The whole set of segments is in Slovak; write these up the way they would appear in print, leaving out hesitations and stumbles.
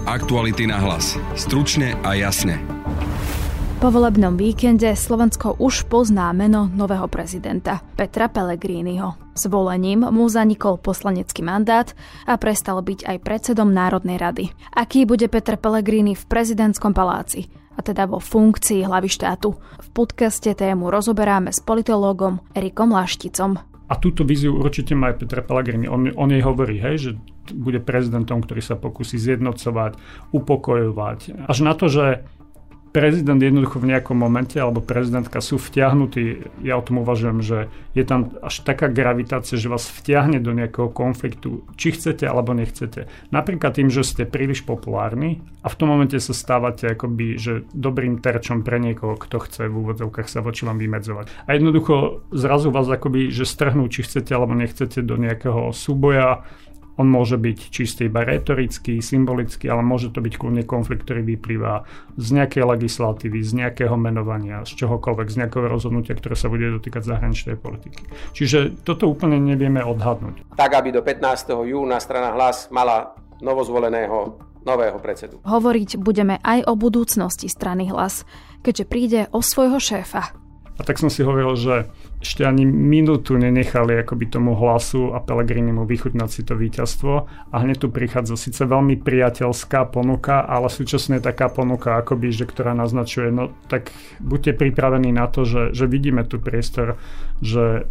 Aktuality na hlas. Stručne a jasne. Po volebnom víkende Slovensko už pozná meno nového prezidenta Petra Pellegriniho. Zvolením mu zanikol poslanecký mandát a prestal byť aj predsedom Národnej rady. Aký bude Peter Pellegrini v prezidentskom paláci, a teda vo funkcii hlavy štátu? V podcaste tému rozoberáme s politológom Erikom Lašticom. A túto víziu určite má aj Peter Pellegrini. On jej hovorí, že bude prezidentom, ktorý sa pokusí zjednocovať, upokojovať. Až na to, že prezident jednoducho v nejakom momente alebo prezidentka sú vtiahnutí, ja o tom uvažujem, že je tam až taká gravitácia, že vás vtiahne do nejakého konfliktu, či chcete alebo nechcete. Napríklad tým, že ste príliš populárni a v tom momente sa stávate akoby, že dobrým terčom pre niekoho, kto chce v úvodzovkách sa voči vám vymedzovať. A jednoducho zrazu vás akoby, že strhnú, či chcete alebo nechcete do nejakého súboja. On môže byť čiste iba retorický, symbolický, ale môže to byť kľudne konflikt, ktorý vyplýva z nejakej legislatívy, z nejakého menovania, z čohokoľvek, z nejakého rozhodnutia, ktoré sa bude dotýkať zahraničnej politiky. Čiže toto úplne nevieme odhadnúť. Tak, aby do 15. júna strana Hlas mala novozvoleného nového predsedu. Hovoriť budeme aj o budúcnosti strany Hlas, keďže príde o svojho šéfa. A tak som si hovoril, že ešte ani minútu nenechali akoby tomu Hlasu a Pellegrinimu vychutnať si to víťazstvo a hneď tu prichádza síce veľmi priateľská ponuka, ale súčasne taká ponuka akoby, že ktorá naznačuje, no tak buďte pripravení na to, že vidíme tu priestor, že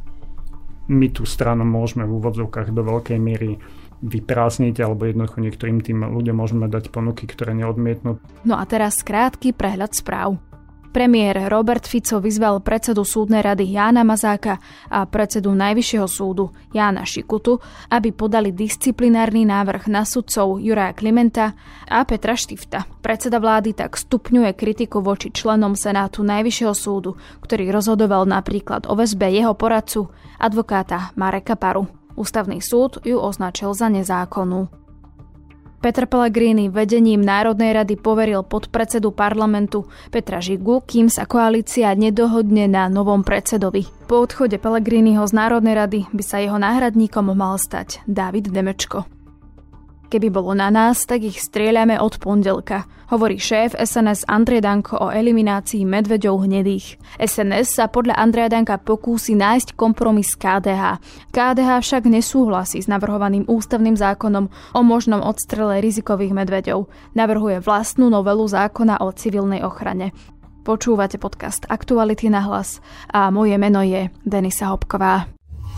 my tú stranu môžeme v úvodzovkách do veľkej miery vyprázdniť, alebo jednoducho niektorým tým ľuďom môžeme dať ponuky, ktoré neodmietnú. No a teraz krátky prehľad správ. Premiér Robert Fico vyzval predsedu súdnej rady Jána Mazáka a predsedu Najvyššieho súdu Jána Šikutu, aby podali disciplinárny návrh na sudcov Juraja Klimenta a Petra Štifta. Predseda vlády tak stupňuje kritiku voči členom Senátu Najvyššieho súdu, ktorý rozhodoval napríklad o väzbe jeho poradcu, advokáta Mareka Paru. Ústavný súd ju označil za nezákonnú. Peter Pellegrini vedením Národnej rady poveril podpredsedu parlamentu Petra Žigu, kým sa koalícia nedohodne na novom predsedovi. Po odchode Pellegriniho z Národnej rady by sa jeho náhradníkom mal stať Dávid Demečko. Keby bolo na nás, tak ich strieľame od pondelka, hovorí šéf SNS Andrej Danko o eliminácii medveďov hnedých. SNS sa podľa Andreja Danka pokúsi nájsť kompromis KDH. KDH však nesúhlasí s navrhovaným ústavným zákonom o možnom odstrele rizikových medveďov. Navrhuje vlastnú novelu zákona o civilnej ochrane. Počúvate podcast Aktuality na hlas a moje meno je Denisa Hopková.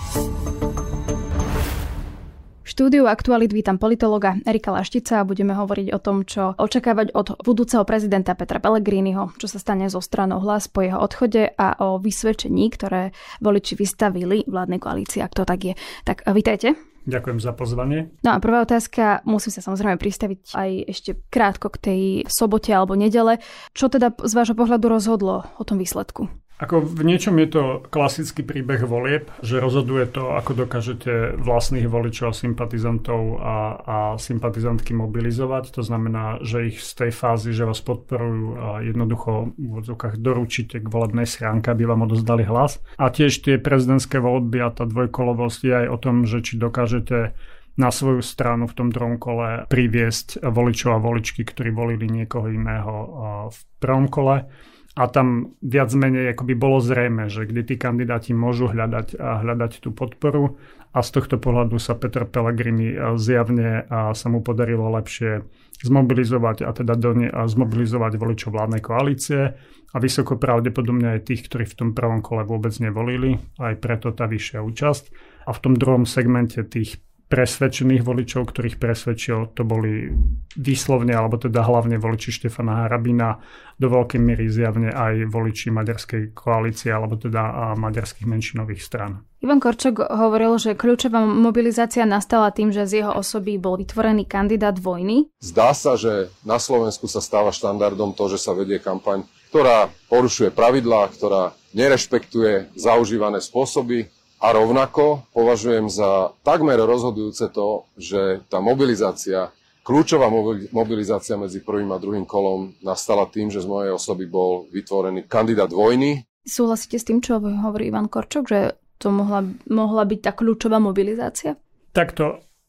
V štúdiu Aktualit vítam politologa Erika Laštica a budeme hovoriť o tom, čo očakávať od budúceho prezidenta Petra Pellegriniho, čo sa stane so stranou Hlas po jeho odchode a o vysvedčení, ktoré voliči vystavili vládnej koalícii, ak to tak je. Tak vítajte. Ďakujem za pozvanie. No a prvá otázka, musím sa samozrejme pristaviť aj ešte krátko k tej sobote alebo nedele. Čo teda z vášho pohľadu rozhodlo o tom výsledku? Ako v niečom je to klasický príbeh volieb, že rozhoduje to, ako dokážete vlastných voličov a sympatizantov a sympatizantky mobilizovať. To znamená, že ich z tej fázy, že vás podporujú a jednoducho v úvodzovkách doručíte k volebnej schránke, aby vám odozdali hlas. A tiež tie prezidentské voľby a tá dvojkolovosť je aj o tom, že či dokážete na svoju stranu v tom druhom kole priviesť voličov a voličky, ktorí volili niekoho iného v prvom kole. A tam viac menej akoby bolo zrejme, že kde tí kandidáti môžu hľadať tú podporu a z tohto pohľadu sa Peter Pellegrini zjavne sa mu podarilo lepšie zmobilizovať a teda zmobilizovať voličov vládnej koalície a vysoko pravdepodobne aj tých, ktorí v tom prvom kole vôbec nevolili, aj preto tá vyššia účasť. A v tom druhom segmente tých presvedčených voličov, ktorých presvedčil, to boli výslovne, alebo teda hlavne voliči Štefana Harabina, do veľkej miery zjavne aj voliči maďarskej koalície, alebo teda maďarských menšinových strán. Ivan Korčok hovoril, že kľúčová mobilizácia nastala tým, že z jeho osoby bol vytvorený kandidát vojny. Zdá sa, že na Slovensku sa stáva štandardom to, že sa vedie kampaň, ktorá porušuje pravidlá, ktorá nerešpektuje zaužívané spôsoby. A rovnako považujem za takmer rozhodujúce to, že tá mobilizácia, kľúčová mobilizácia medzi prvým a druhým kolom nastala tým, že z mojej osoby bol vytvorený kandidát vojny. Súhlasíte s tým, čo hovorí Ivan Korčok, že to mohla byť tá kľúčová mobilizácia? Takto,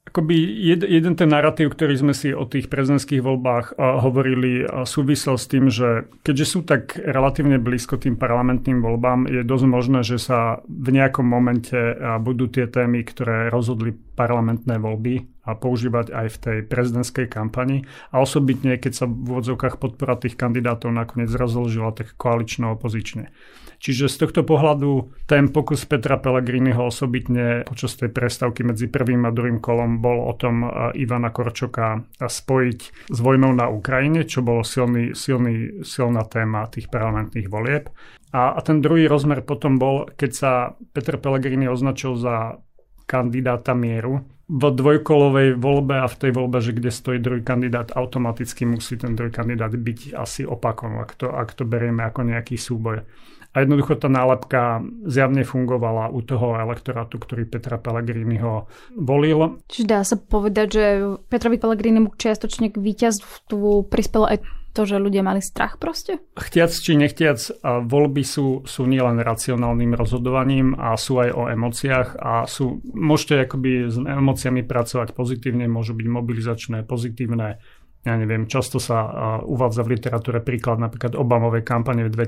Akoby jeden ten narratív, ktorý sme si o tých prezidentských voľbách hovorili, súvisel s tým, že keďže sú tak relatívne blízko tým parlamentným voľbám, je dosť možné, že sa v nejakom momente budú tie témy, ktoré rozhodli parlamentné voľby a používať aj v tej prezidentskej kampani. A osobitne, keď sa v úvodzovkách podpora tých kandidátov nakoniec rozložila tak koalično-opozične. Čiže z tohto pohľadu ten pokus Petra Pellegriniho osobitne počas tej prestávky medzi prvým a druhým kolom bol o tom Ivana Korčoka spojiť s vojnou na Ukrajine, čo bolo silná téma tých parlamentných volieb. A ten druhý rozmer potom bol, keď sa Peter Pellegrini označil za kandidáta mieru. V dvojkolovej voľbe a v tej voľbe, že kde stojí druhý kandidát, automaticky musí ten druhý kandidát byť asi opakom, ak to berieme ako nejaký súboj. A jednoducho tá nálepka zjavne fungovala u toho elektorátu, ktorý Petra Pellegriniho volil. Čiže dá sa povedať, že Petrovi Pellegrinimu čiastočne k víťazstvu prispelo aj to, že ľudia mali strach proste? Chtiac či nechtiac, voľby sú nielen racionálnym rozhodovaním a sú aj o emóciách a môžete akoby s emóciami pracovať pozitívne, môžu byť mobilizačné, pozitívne. Ja neviem, často sa uvádza v literatúre príklad napríklad Obamovej kampane v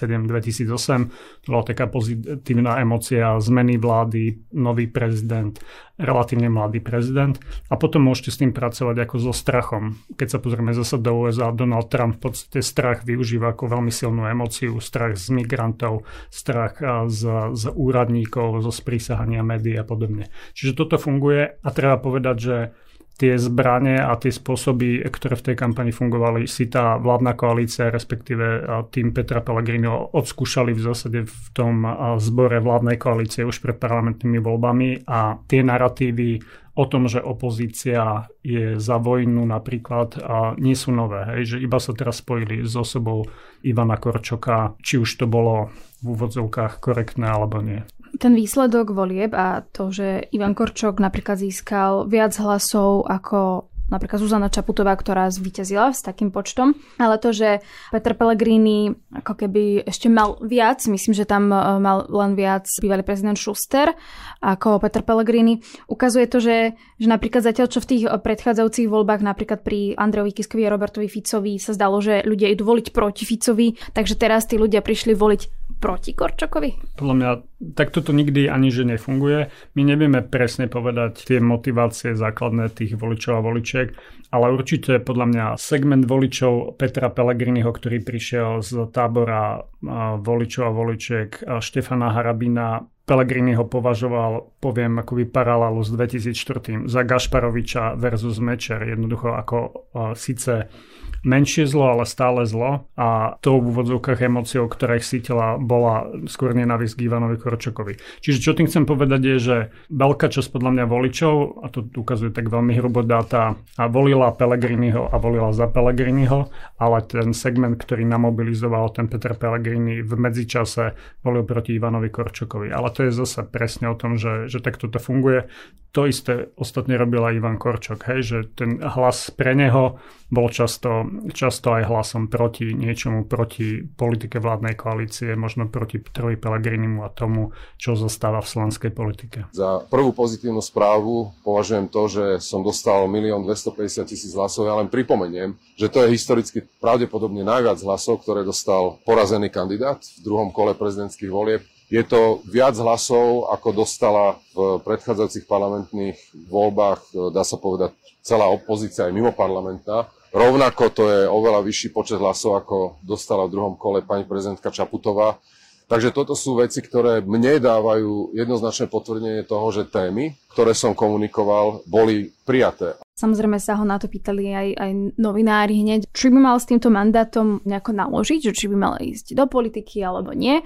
2007-2008. To bola taká pozitívna emócia zmeny vlády, nový prezident, relatívne mladý prezident. A potom môžete s tým pracovať ako so strachom. Keď sa pozrieme zase do USA, Donald Trump v podstate strach využíva ako veľmi silnú emóciu. Strach z migrantov, strach z úradníkov, zo sprísahania médií a podobne. Čiže toto funguje a treba povedať, že tie zbrane a tie spôsoby, ktoré v tej kampani fungovali, si tá vládna koalícia, respektíve tým Petra Pellegriniho odskúšali v zásade v tom zbore vládnej koalície už pred parlamentnými voľbami a tie narratívy o tom, že opozícia je za vojnu napríklad, nie sú nové. Hej? Že iba sa teraz spojili s osobou Ivana Korčoka, či už to bolo v úvodzovkách korektné alebo nie. Ten výsledok volieb a to, že Ivan Korčok napríklad získal viac hlasov ako napríklad Zuzana Čaputová, ktorá zvíťazila s takým počtom, ale to, že Peter Pellegrini ako keby ešte mal viac, myslím, že tam mal len viac bývalý prezident Schuster ako Peter Pellegrini, ukazuje to, že napríklad zatiaľ, čo v tých predchádzajúcich voľbách, napríklad pri Andrejovi Kiskovi a Robertovi Ficovi sa zdalo, že ľudia idú voliť proti Ficovi, takže teraz tí ľudia prišli voliť proti Korčokovi? Podľa mňa takto to nikdy ani že nefunguje. My nevieme presne povedať tie motivácie základné tých voličov a voličiek, ale určite podľa mňa segment voličov Petra Pellegriniho, ktorý prišiel z tábora voličov a voličiek Štefana Harabina, Pellegrini ho považoval, poviem, akoby paralelu s 2004 za Gašparoviča versus Mečer. Jednoducho ako síce menšie zlo, ale stále zlo a tou v úvodzovkách emóciou, ktorá ich sítila, bola skôr nenávisť k Ivanovi Korčokovi. Čiže čo tým chcem povedať je, že veľká časť podľa mňa voličov, a to ukazuje tak veľmi hrubo dáta, volila Pellegriniho a volila za Pellegriniho, ale ten segment, ktorý namobilizoval ten Peter Pellegrini v medzičase volil proti Ivanovi Korčokovi. Ale to je zase presne o tom, že takto to funguje. To isté ostatne robila Ivan Korčok, hej, že ten hlas pre neho bol často aj hlasom proti niečomu, proti politike vládnej koalície, možno proti Petrovi Pellegrinimu a tomu, čo zostáva v slovenskej politike. Za prvú pozitívnu správu považujem to, že som dostal 1 250 000 hlasov. Ja len pripomeniem, že to je historicky pravdepodobne najviac hlasov, ktoré dostal porazený kandidát v druhom kole prezidentských volieb. Je to viac hlasov, ako dostala v predchádzajúcich parlamentných voľbách, dá sa povedať, celá opozícia aj mimoparlamentná. Rovnako to je oveľa vyšší počet hlasov, ako dostala v druhom kole pani prezidentka Čaputová. Takže toto sú veci, ktoré mne dávajú jednoznačné potvrdenie toho, že témy, ktoré som komunikoval, boli prijaté. Samozrejme sa ho na to pýtali aj novinári hneď. Či by mal s týmto mandátom nejako naložiť, že či by mal ísť do politiky alebo nie.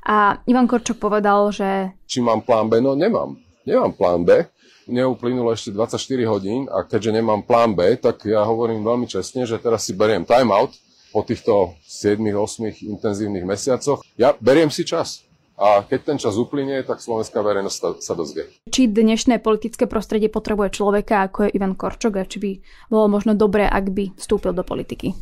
A Ivan Korčok povedal, že... Či mám plán B? No nemám. Nemám plán B. Neuplynulo ešte 24 hodín a keďže nemám plán B, tak ja hovorím veľmi čestne, že teraz si beriem time out po týchto 7-8 intenzívnych mesiacoch. Ja beriem si čas. A keď ten čas uplynie, tak slovenská verejnosť sa dozvie. Či dnešné politické prostredie potrebuje človeka, ako je Ivan Korčok, a či by bolo možno dobré, ak by vstúpil do politiky?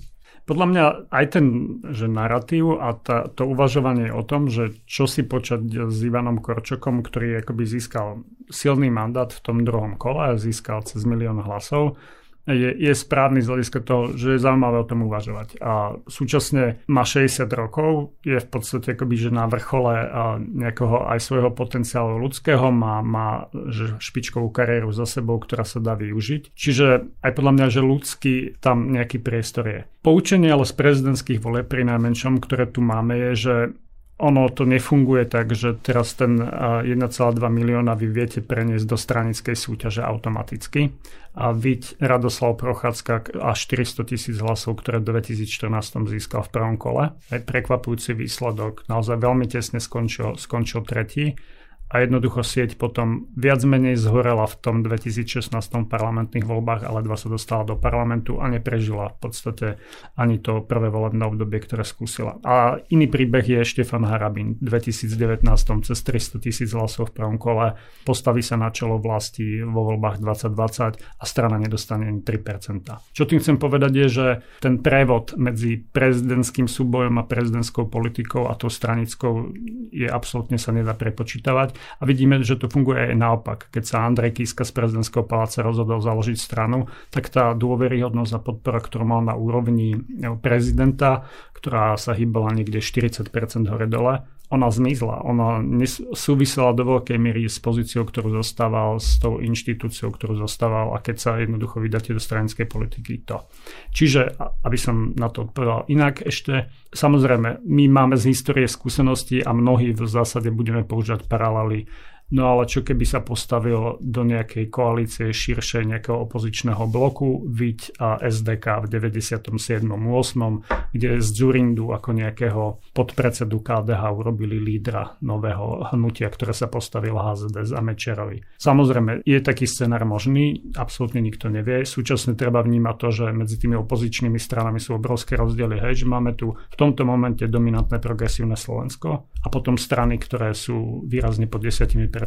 Podľa mňa aj ten že narratív a to uvažovanie o tom, že čo si počať s Ivanom Korčokom, ktorý akoby získal silný mandát v tom druhom kole a získal cez 1 000 000 hlasov, je správny z hľadiska toho, že je zaujímavé o tom uvažovať. A súčasne má 60 rokov, je v podstate akoby, že na vrchole nejakého aj svojho potenciálu ľudského, má že špičkovú kariéru za sebou, ktorá sa dá využiť. Čiže aj podľa mňa, že ľudský tam nejaký priestor je. Poučenie ale z prezidentských volieb pri najmenšom, ktoré tu máme, je, že ono to nefunguje tak, že teraz ten 1,2 milióna vy viete preniesť do stranickej súťaže automaticky a vyť Radoslav Prochádzka a 400 000 hlasov, ktoré v 2014 získal v prvom kole. Aj prekvapujúci výsledok, naozaj veľmi tesne skončil tretí. A jednoducho sieť potom viac menej zhorela v tom 2016 parlamentných voľbách, ale 2 sa dostala do parlamentu a neprežila v podstate ani to prvé volebné obdobie, ktoré skúsila. A iný príbeh je Štefan Harabin. V 2019 cez 300 000 hlasov v prvom kole postaví sa na čelo vlasti vo voľbách 2020 a strana nedostane ani 3%. Čo tým chcem povedať je, že ten prevod medzi prezidentským súbojom a prezidentskou politikou a tou stranickou je absolútne sa nedá prepočítavať. A vidíme, že to funguje aj naopak. Keď sa Andrej Kiska z prezidentského paláca rozhodol založiť stranu, tak tá dôveryhodnosť a podpora, ktorú mal na úrovni prezidenta, ktorá sa hýbala niekde 40% hore-dole, ona zmizla. Ona súvisela do veľkej miery s pozíciou, ktorú zastával, s tou inštitúciou, ktorú zastával a keď sa jednoducho vydáte do stranickej politiky to. Čiže, aby som na to odpovedal inak ešte, samozrejme, my máme z histórie skúsenosti a mnohí v zásade budeme používať paralely. No ale čo keby sa postavil do nejakej koalície širšej nejakého opozičného bloku, VIČ a SDK v 97. 8., kde z Dzurindu ako nejakého podpredsedu KDH urobili lídra nového hnutia, ktoré sa postavil HZDS a Mečerovi. Samozrejme, je taký scenár možný, absolútne nikto nevie. Súčasne treba vnímať to, že medzi tými opozičnými stranami sú obrovské rozdiely. Hej, že máme tu v tomto momente dominantné progresívne Slovensko a potom strany, ktoré sú výrazne pod 10%.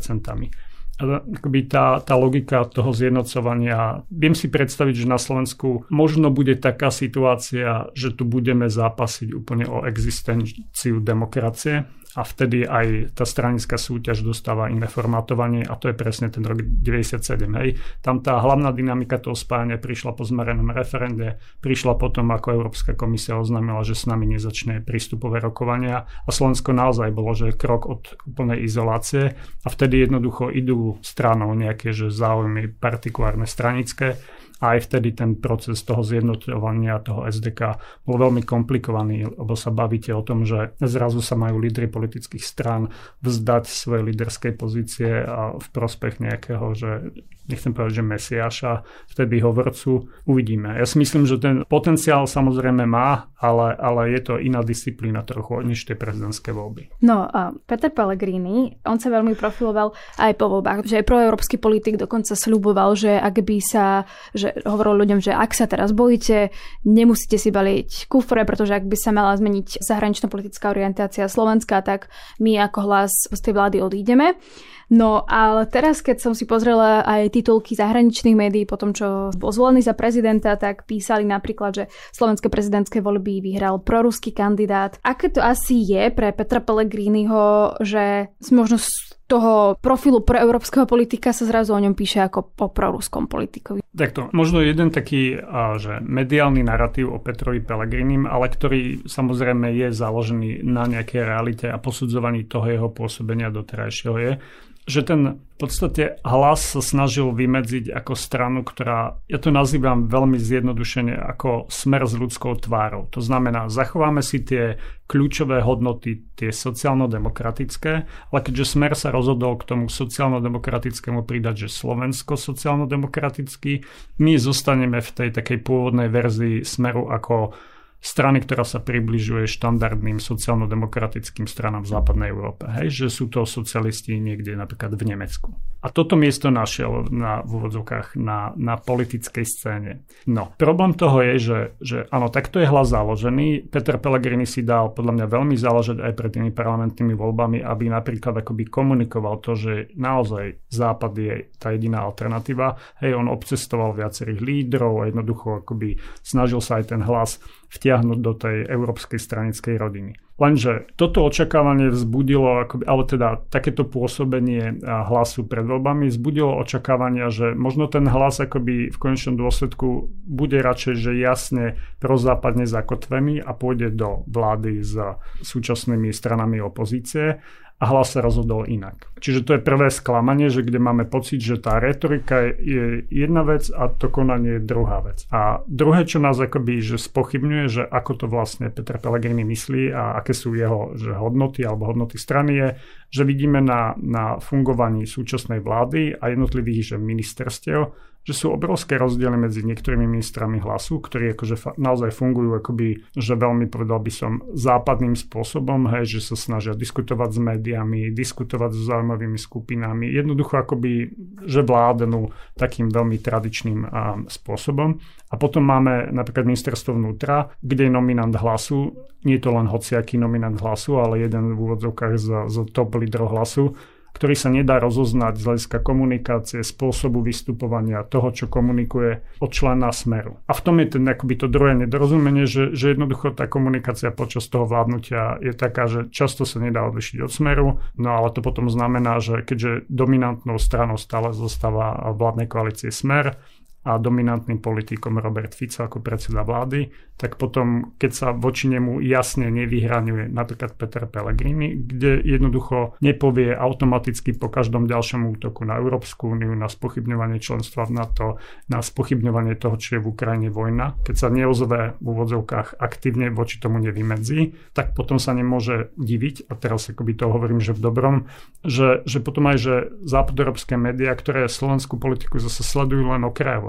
Akoby tá logika toho zjednocovania, viem si predstaviť, že na Slovensku možno bude taká situácia, že tu budeme zápasiť úplne o existenciu demokracie a vtedy aj tá stranická súťaž dostáva iné formátovanie a to je presne ten rok 97. Hej. Tam tá hlavná dynamika toho spájania prišla po zmerenom referende, prišla potom, ako Európska komisia oznámila, že s nami nezačne prístupové rokovania a Slovensko naozaj bolo, že krok od úplnej izolácie a vtedy jednoducho idú stranou nejaké že záujmy partikulárne stranické. A aj vtedy ten proces toho zjednotovania toho SDK bol veľmi komplikovaný, lebo sa bavíte o tom, že zrazu sa majú lídri politických strán vzdať svoje líderskej pozície a v prospech nejakého, že nechcem povedať, že mesiáša, vtedy hovorcu. Uvidíme. Ja si myslím, že ten potenciál samozrejme má, ale je to iná disciplína trochu, než tie prezidentské voľby. No a Peter Pellegrini, on sa veľmi profiloval aj po voľbách, že aj proeurópsky politik dokonca sľuboval, že ak by sa, že hovoril ľuďom, že ak sa teraz bojíte, nemusíte si baliť kufre, pretože ak by sa mala zmeniť zahranično-politická orientácia Slovenska, tak my ako Hlas z tej vlády odídeme. No ale teraz, keď som si pozrela aj titulky zahraničných médií po tom, čo bol zvolený za prezidenta, tak písali napríklad, že slovenské prezidentské voľby vyhral proruský kandidát. Aké to asi je pre Petra Pellegriniho, že možno z toho profilu proeurópskeho politika sa zrazu o ňom píše ako o proruskom politikovi? Takto, možno jeden taký že mediálny narratív o Petrovi Pellegrinim, ale ktorý samozrejme je založený na nejakej realite a posudzovaní toho jeho pôsobenia doterajšieho je, že ten v podstate Hlas sa snažil vymedziť ako stranu, ktorá, ja to nazývam veľmi zjednodušene ako smer s ľudskou tvárou. To znamená, zachováme si tie kľúčové hodnoty, tie sociálno-demokratické, ale keďže smer sa rozhodol k tomu sociálno-demokratickému pridať, že Slovensko sociálno-demokratický, my zostaneme v tej takej pôvodnej verzii smeru ako strany, ktorá sa približuje štandardným sociálno-demokratickým stranám v západnej Európe. Hej, že sú to socialisti niekde napríklad v Nemecku. A toto miesto našiel v úvodzovkách na politickej scéne. No, problém toho je, že áno, takto je Hlas založený. Peter Pellegrini si dal podľa mňa veľmi záležať aj pred tými parlamentnými voľbami, aby napríklad akoby komunikoval to, že naozaj Západ je tá jediná alternatíva. Hej, on obcestoval viacerých lídrov a jednoducho akoby snažil sa aj ten Hlas vtiahnuť do tej európskej stranickej rodiny. Lenže toto očakávanie vzbudilo, ale teda takéto pôsobenie Hlasu pred voľbami vzbudilo očakávania, že možno ten Hlas akoby v konečnom dôsledku bude radšej, že jasne prozápadne zakotvený a pôjde do vlády s súčasnými stranami opozície. A Hlas sa rozhodol inak. Čiže to je prvé sklamanie, že kde máme pocit, že tá retorika je jedna vec a to konanie je druhá vec. A druhé, čo nás akoby že spochybňuje, že ako to vlastne Peter Pellegrini myslí a aké sú jeho hodnoty alebo hodnoty strany je, že vidíme na fungovaní súčasnej vlády a jednotlivých ministerstiev, že sú obrovské rozdiely medzi niektorými ministrami Hlasu, ktorí akože naozaj fungujú akoby, že veľmi povedal by som západným spôsobom, hej, že sa snažia diskutovať s médiami, diskutovať s zaujímavými skupinami, jednoducho akoby, že vládnu takým veľmi tradičným spôsobom. A potom máme napríklad ministerstvo vnútra, kde je nominant Hlasu, nie je to len hociaký nominant Hlasu, ale jeden v úvodzovkách z top lídrov Hlasu, ktorý sa nedá rozoznať z hľadiska komunikácie, spôsobu vystupovania, toho, čo komunikuje od člena Smeru. A v tom je ten akoby to druhé nedorozumenie, že jednoducho tá komunikácia počas toho vládnutia je taká, že často sa nedá odlišiť od Smeru, no ale to potom znamená, že keďže dominantnou stranou stále zostáva vládnej koalície Smer a dominantným politikom Robert Fico ako predseda vlády, tak potom, keď sa voči nemu jasne nevyhraňuje napríklad Peter Pellegrini, kde jednoducho nepovie automaticky po každom ďalšom útoku na Európsku úniu, na spochybňovanie členstva v NATO, na spochybňovanie toho, čo je v Ukrajine vojna, keď sa neozve v úvodzovkách aktívne voči tomu nevymedzí, tak potom sa nemôže diviť, a teraz akoby to hovorím, že v dobrom, že potom aj, že západoeurópske médiá, ktoré slovenskú politiku zase sledujú len okrajovo,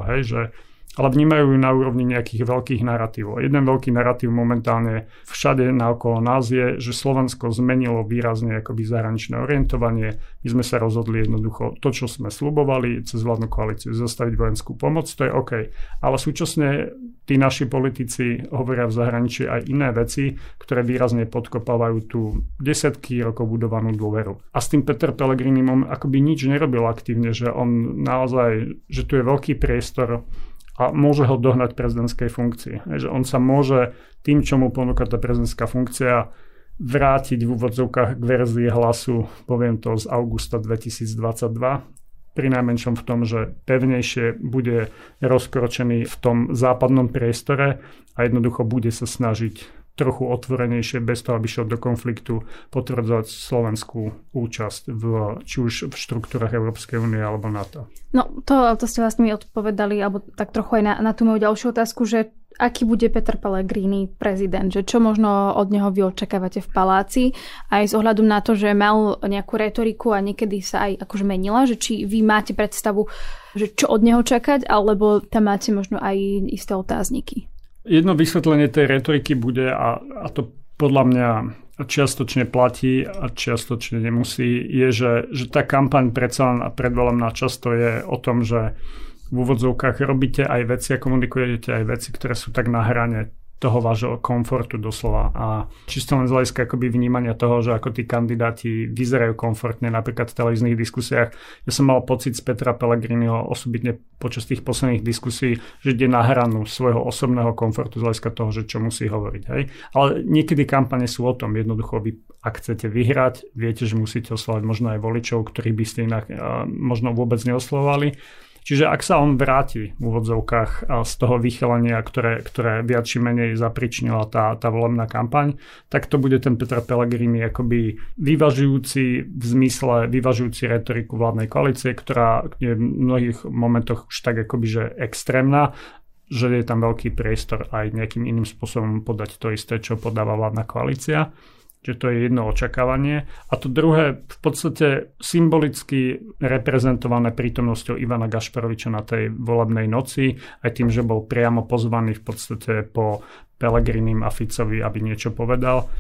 ale vnímajú ju na úrovni nejakých veľkých narratívov. Jeden veľký narratív momentálne všade naokolo nás je, že Slovensko zmenilo výrazne akoby zahraničné orientovanie. My sme sa rozhodli jednoducho to, čo sme sľubovali cez vládnu koalíciu, zastaviť vojenskú pomoc, to je OK. Ale súčasne tí naši politici hovoria v zahraničí aj iné veci, ktoré výrazne podkopávajú tú desiatky rokov budovanú dôveru. A s tým Peter Pellegrini akoby nič nerobil aktívne, že on naozaj, že tu je veľký priestor a môže ho dohnať prezidentskej funkcii. Že on sa môže tým, čo mu ponúka tá prezidentská funkcia, vrátiť v úvodzovkách k verzii Hlasu, poviem to, z augusta 2022, pri najmenšom v tom, že pevnejšie bude rozkročený v tom západnom priestore a jednoducho bude sa snažiť trochu otvorenejšie, bez toho, aby šiel do konfliktu, potvrdzovať slovenskú účasť či už v štruktúrach Európskej únie alebo NATO. No, to ste vlastne mi odpovedali, alebo tak trochu aj na tú moju ďalšiu otázku, že aký bude Peter Pellegrini prezident, že čo možno od neho vy očakávate v paláci, aj s ohľadom na to, že mal nejakú retoriku a niekedy sa aj akože menila, že či vy máte predstavu, že čo od neho čakať, alebo tam máte možno aj isté otázniky. Jedno vysvetlenie tej retoriky bude, a to podľa mňa čiastočne platí a čiastočne nemusí, je, že tá kampaň predsa len predvolebná často je o tom, že v úvodzovkách robíte aj veci a komunikujete aj veci, ktoré sú tak na hrane toho vášho komfortu doslova. A čisto len z hľadiska akoby vnímania toho, že ako tí kandidáti vyzerajú komfortne napríklad v televíznych diskusiách. Ja som mal pocit z Petra Pellegriniho osobitne počas tých posledných diskusí, že ide na hranu svojho osobného komfortu z hľadiska toho, že čo musí hovoriť. Hej? Ale niekedy kampane sú o tom. Jednoducho vy, ak chcete vyhrať, viete, že musíte oslovať možno aj voličov, ktorých by ste inak možno vôbec neoslovovali. Čiže ak sa on vráti v úvodzovkách z toho vychylenia, ktoré viac či menej zapričnila tá volebná kampaň, tak to bude ten Peter Pellegrini akoby vyvažujúci retoriku vládnej koalície, ktorá je v mnohých momentoch už tak akoby že extrémna, že je tam veľký priestor aj nejakým iným spôsobom podať to isté, čo podáva vládna koalícia. Čiže to je jedno očakávanie. A to druhé v podstate symbolicky reprezentované prítomnosťou Ivana Gašparoviča na tej volebnej noci, aj tým, že bol priamo pozvaný v podstate po Pellegrinim a Ficovi, aby niečo povedal.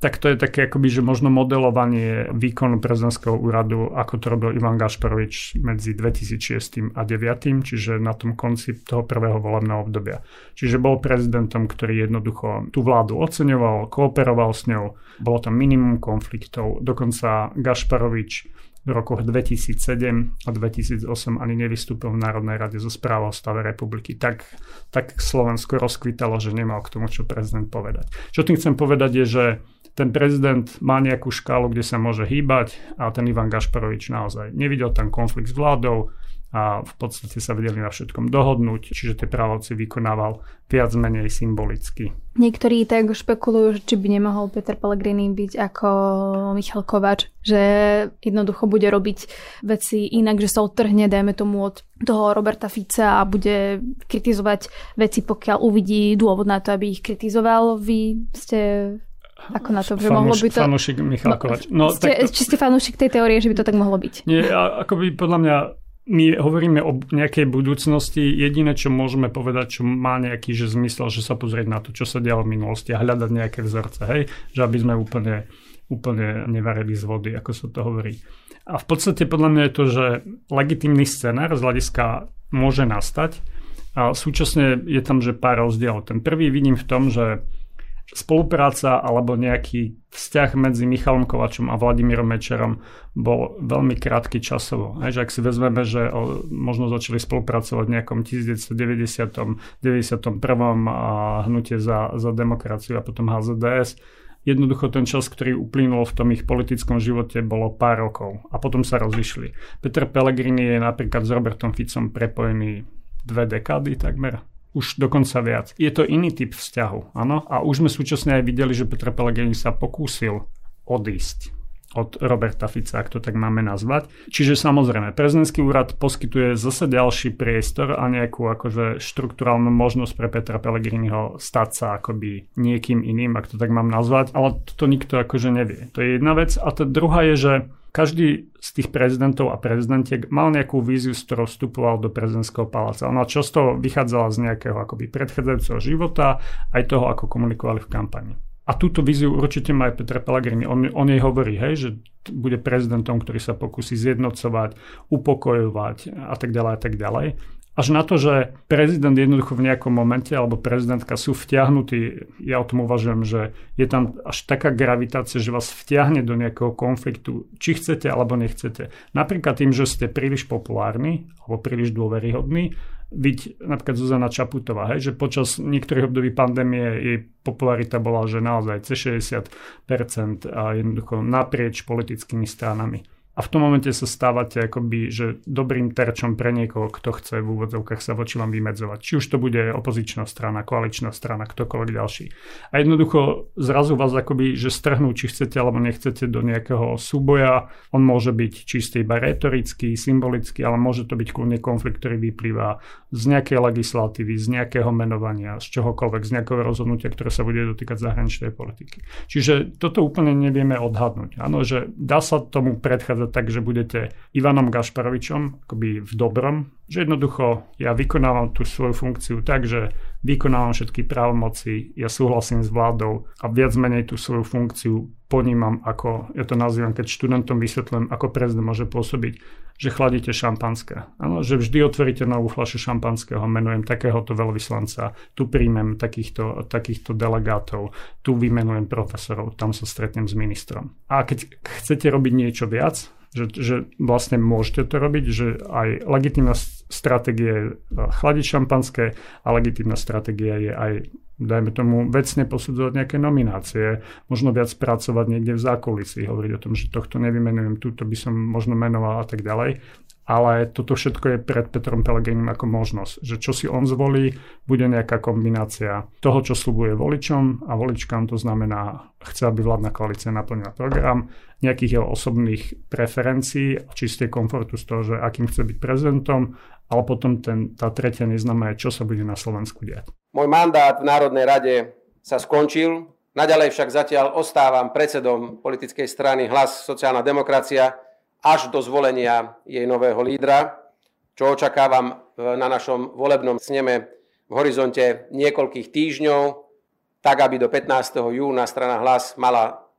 tak to je také akoby, že možno modelovanie výkonu prezidentského úradu, ako to robil Ivan Gašparovič medzi 2006 a 2009, čiže na tom konci toho prvého volebného obdobia. Čiže bol prezidentom, ktorý jednoducho tú vládu oceňoval, kooperoval s ňou, bolo tam minimum konfliktov, dokonca Gašparovič v rokoch 2007 a 2008 ani nevystúpil v Národnej rade zo správou o stave republiky. Tak Slovensko rozkvitalo, že nemal k tomu, čo prezident povedať. Čo tým chcem povedať je, že ten prezident má nejakú škálu, kde sa môže hýbať a ten Ivan Gašparovič naozaj nevidel tam konflikt s vládou a v podstate sa vedeli na všetkom dohodnúť, čiže tie právomoci vykonával viac menej symbolicky. Niektorí tak špekulujú, že či by nemohol Peter Pellegrini byť ako Michal Kováč, že jednoducho bude robiť veci inak, že sa odtrhne, dajme tomu, od toho Roberta Fica a bude kritizovať veci, pokiaľ uvidí dôvod na to, aby ich kritizoval. Vy ste... Ako na to, že mohlo by to... Fanúšik Michal Kováč. No, či ste fanúšik tej teórie, že by to tak mohlo byť? Nie, akoby podľa mňa my hovoríme o nejakej budúcnosti. Jediné, čo môžeme povedať, čo má nejaký zmysel, že sa pozrieť na to, čo sa dialo v minulosti a hľadať nejaké vzorce, hej? Že aby sme úplne nevarili z vody, ako sa to hovorí. A v podstate podľa mňa je to, že legitímny scenár z hľadiska môže nastať a súčasne je tam, že pár rozdielov. Ten prvý vidím v tom, že spolupráca alebo nejaký vzťah medzi Michalom Kováčom a Vladimírom Mečerom bol veľmi krátky časovo. Že ak si vezmeme, že možno začali spolupracovať v nejakom 1990. 91. hnutie za demokraciu a potom HZDS, jednoducho ten čas, ktorý uplynul v tom ich politickom živote, bolo pár rokov a potom sa rozišli. Peter Pellegrini je napríklad s Robertom Ficom prepojený 2 dekády takmer. Už dokonca viac. Je to iný typ vzťahu, áno? A už sme súčasne aj videli, že Peter Pellegrini sa pokúsil odísť od Roberta Fica, ak to tak máme nazvať. Čiže samozrejme, prezidentský úrad poskytuje zase ďalší priestor a nejakú akože štruktúrálnu možnosť pre Petra Pellegriniho stať sa akoby niekým iným, ak to tak mám nazvať, ale to nikto akože nevie. To je jedna vec. A tá druhá je, že každý z tých prezidentov a prezidentiek mal nejakú víziu, s ktorou vstupoval do prezidentského paláca. Ona často vychádzala z nejakého akoby predchádzajúceho života, aj toho, ako komunikovali v kampani. A túto víziu určite má aj Peter Pellegrini. On jej hovorí, hej, že bude prezidentom, ktorý sa pokusí zjednocovať, upokojovať a tak ďalej a tak ďalej. Až na to, že prezident jednoducho v nejakom momente alebo prezidentka sú vtiahnutí, ja o tom uvažujem, že je tam až taká gravitácia, že vás vtiahne do nejakého konfliktu, či chcete alebo nechcete. Napríklad tým, že ste príliš populárni alebo príliš dôveryhodní. Vidť napríklad Zuzana Čaputová, hej, že počas niektorých období pandémie jej popularita bola, že naozaj cez 60% a jednoducho naprieč politickými stranami. A v tom momente sa stávate akoby, že dobrým terčom pre niekoho, kto chce v úvodzovkách sa voči vám vymedzovať. Či už to bude opozičná strana, koaličná strana, ktokoľvek ďalší. A jednoducho zrazu vás akoby, že strhnú, či chcete alebo nechcete do nejakého súboja. On môže byť čistý iba retorický, symbolický, ale môže to byť kľudne konflikt, ktorý vyplýva z nejakej legislatívy, z nejakého menovania, z čohokoľvek, z nejakého rozhodnutia, ktoré sa bude dotýkať zahraničnej politiky. Čiže toto úplne nevieme odhadnúť. Áno, že dá sa tomu predchádzať tak, že budete Ivanom Gašparovičom akoby v dobrom, že jednoducho ja vykonávam tú svoju funkciu tak, že vykonávam všetky právomoci, ja súhlasím s vládou a viac menej tú svoju funkciu ponímam ako, ja to nazývam, keď študentom vysvetľujem, ako prezident môže pôsobiť, že chladíte šampanské. Áno, že vždy otvoríte novú fľašu šampanského, menujem takéhoto veľvyslanca, tu príjmem takýchto delegátov, tu vymenujem profesorov, tam sa stretnem s ministrom. A keď chcete robiť niečo viac, že vlastne môžete to robiť, že aj legitímna stratégia je chladiť šampanské a legitímna stratégia je aj, dajme tomu, vecne posudzovať nejaké nominácie, možno viac pracovať niekde v zákulisí, hovoriť o tom, že tohto nevymenujem, túto by som možno menoval a tak ďalej. Ale toto všetko je pred Petrom Pellegrinim ako možnosť, že čo si on zvolí, bude nejaká kombinácia toho, čo sľubuje voličom a voličkám, to znamená, chce, aby vládna koalícia naplnila program, nejakých jeho osobných preferencií a čisté komfortu z toho, že akým chce byť prezidentom, ale potom tá tretia neznáma je, čo sa bude na Slovensku diať. Môj mandát v Národnej rade sa skončil, naďalej však zatiaľ ostávam predsedom politickej strany Hlas sociálna demokracia, až do zvolenia jej nového lídra, čo očakávam na našom volebnom sneme v horizonte niekoľkých týždňov, tak aby do 15. júna strana Hlas mala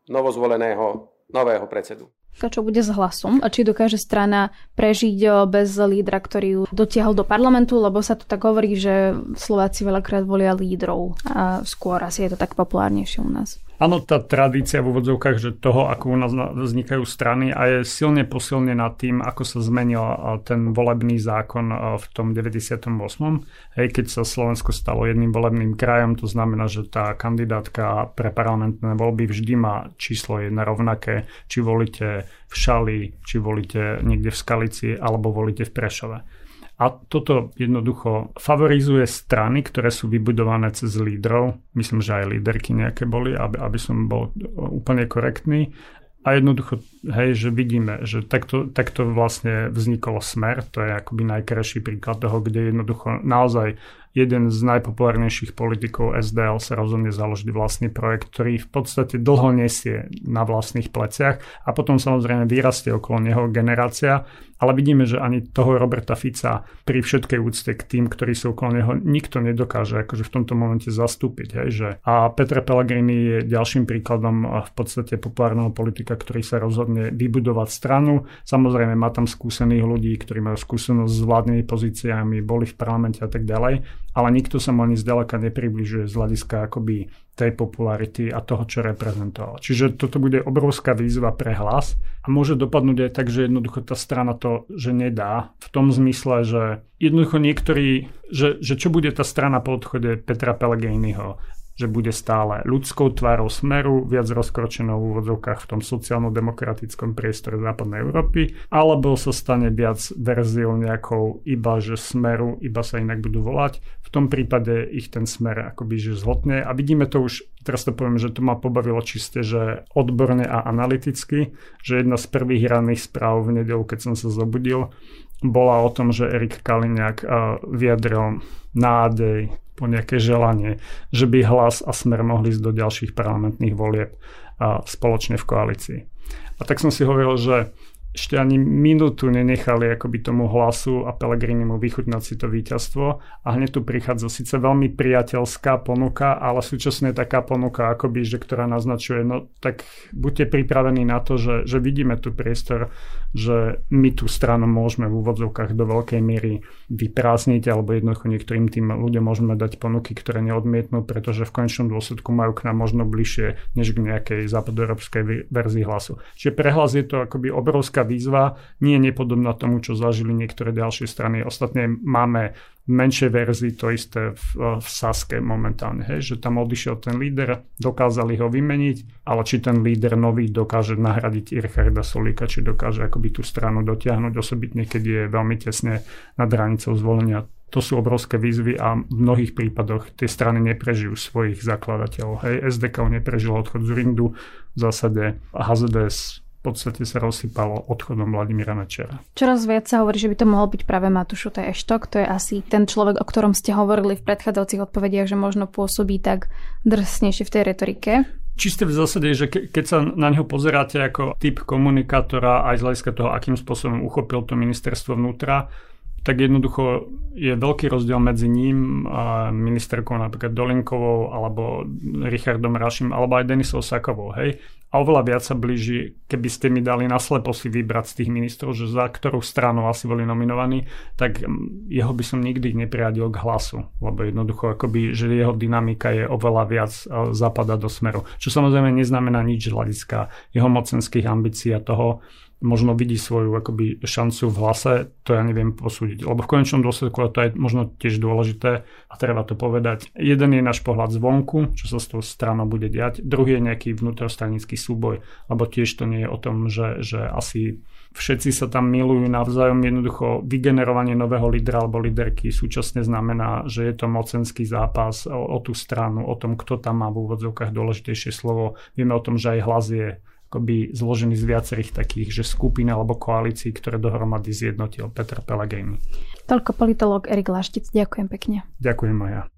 novozvoleného nového predsedu. Čo bude s Hlasom? A či dokáže strana prežiť bez lídra, ktorý ju dotiahol do parlamentu? Lebo sa to tak hovorí, že Slováci veľakrát volia lídrov a skôr asi je to tak populárnejšie u nás. Áno, tá tradícia v úvodzovkách, že toho, ako u nás vznikajú strany a je silne posilnená tým, ako sa zmenil ten volebný zákon v tom 98. Hej, keď sa Slovensko stalo jedným volebným krajom, to znamená, že tá kandidátka pre parlamentné voľby vždy má číslo 1 rovnaké, či volíte v Šali, či volíte niekde v Skalici, alebo volíte v Prešove. A toto jednoducho favorizuje strany, ktoré sú vybudované cez lídrov. Myslím, že aj líderky nejaké boli, aby som bol úplne korektný. A jednoducho, hej, že vidíme, že takto vlastne vznikol Smer. To je akoby najkrajší príklad toho, kde jednoducho naozaj jeden z najpopulárnejších politikov SDL sa rozhodne založiť vlastný projekt, ktorý v podstate dlho nesie na vlastných pleciach a potom samozrejme vyrastie okolo neho generácia, ale vidíme, že ani toho Roberta Fica pri všetkej úcte k tým, ktorí sú okolo neho, nikto nedokáže akože v tomto momente zastúpiť. Hej, že. A Peter Pellegrini je ďalším príkladom v podstate populárneho politika, ktorý sa rozhodne vybudovať stranu. Samozrejme má tam skúsených ľudí, ktorí majú skúsenosť s vládnymi pozíciami, boli v parlamente a tak ďalej. Ale nikto sa mu ani zďaleka nepribližuje z hľadiska akoby tej popularity a toho, čo reprezentoval. Čiže toto bude obrovská výzva pre Hlas a môže dopadnúť aj tak, že jednoducho tá strana to, že nedá v tom zmysle, že jednoducho niektorí, že čo bude tá strana po odchode Petra Pellegriniho, že bude stále ľudskou tvárou Smeru, viac rozkročenou v úvodzovkách v tom sociálno-demokratickom priestore západnej Európy, alebo sa stane viac verziou nejakou iba, že Smeru, iba sa inak budú volať. V tom prípade ich ten Smer akoby že zhotne a vidíme to už, teraz to poviem, že to ma pobavilo čiste, že odborne a analyticky, že jedna z prvých ranných správ v nedeľu, keď som sa zobudil, bola o tom, že Erik Kaliňák vyjadril nádej po nejaké želanie, že by Hlas a Smer mohli ísť do ďalších parlamentných volieb spoločne v koalícii. A tak som si hovoril, že ešte ani minútu nenechali akoby tomu Hlasu a Pellegrinimu vychutnať si to víťazstvo a hneď tu prichádza síce veľmi priateľská ponuka, ale súčasne taká ponuka akoby, že ktorá naznačuje, no tak buďte pripravení na to, že vidíme tu priestor, že my tú stranu môžeme v úvodzovkách do veľkej miery vyprázdniť alebo jednoducho niektorým tým ľuďom môžeme dať ponuky, ktoré neodmietnú, pretože v konečnom dôsledku majú k nám možno bližšie než k nejakej západoeurópskej verzii Hlasu. Čiže pre Hlas je to akoby obrovská výzva, nie je nepodobná tomu, čo zažili niektoré ďalšie strany. Ostatne máme v menšej verzii to isté v Saske momentálne, hej, že tam odišiel ten líder, dokázali ho vymeniť, ale či ten líder nový dokáže nahradiť Richarda Sulíka, či dokáže akoby tú stranu dotiahnuť, osobitne keď je veľmi tesne nad hranicou zvolenia. To sú obrovské výzvy a v mnohých prípadoch tie strany neprežijú svojich zakladateľov. Hej, SDK neprežilo odchod z Rindu, v zásade HZDS v podstate sa rozsypalo odchodom Vladimíra Mečiara. Čoraz viac sa hovorí, že by to mohol byť práve Matúš Eštok. To je asi ten človek, o ktorom ste hovorili v predchádzajúcich odpovediach, že možno pôsobí tak drsnejšie v tej retorike. Čisté v zásade, že keď sa na neho pozeráte ako typ komunikátora aj z hľadiska toho, akým spôsobom uchopil to ministerstvo vnútra, tak jednoducho je veľký rozdiel medzi ním a ministerkou napríklad Dolinkovou alebo Richardom Rašim alebo aj Denisou Sakovou, hej. A oveľa viac sa blíži, keby ste mi dali naslepo si vybrať z tých ministrov, že za ktorú stranu asi boli nominovaní, tak jeho by som nikdy nepriadil k Hlasu, lebo jednoducho akoby, že jeho dynamika je oveľa viac zapadá do Smeru. Čo samozrejme neznamená nič z hľadiska jeho mocenských ambícií a toho, možno vidí svoju akoby šancu v Hlase, to ja neviem posúdiť. Lebo v konečnom dôsledku, a to je možno tiež dôležité a treba to povedať, jeden je náš pohľad zvonku, čo sa s tou stranou bude diať, druhý je nejaký vnútrostranický súboj, lebo tiež to nie je o tom, že asi všetci sa tam milujú navzájom, jednoducho vygenerovanie nového lídra alebo líderky súčasne znamená, že je to mocenský zápas o tú stranu, o tom, kto tam má v úvodzovkách dôležitejšie slovo. Vieme o tom, že aj Hlas je akoby zložený z viacerých takých, že skupín alebo koalícií, ktoré dohromady zjednotil Peter Pellegrini. Toľko politológ Erik Laštic. Ďakujem pekne. Ďakujem aj ja.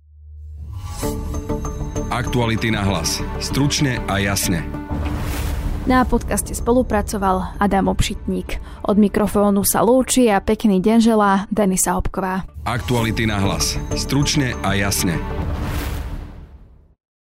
Aktuality na hlas. Stručne a jasne. Na podcaste spolupracoval Adam Obšitník. Od mikrofónu sa lúči a pekný deň želá Denisa Hopková. Aktuality na hlas. Stručne a jasne.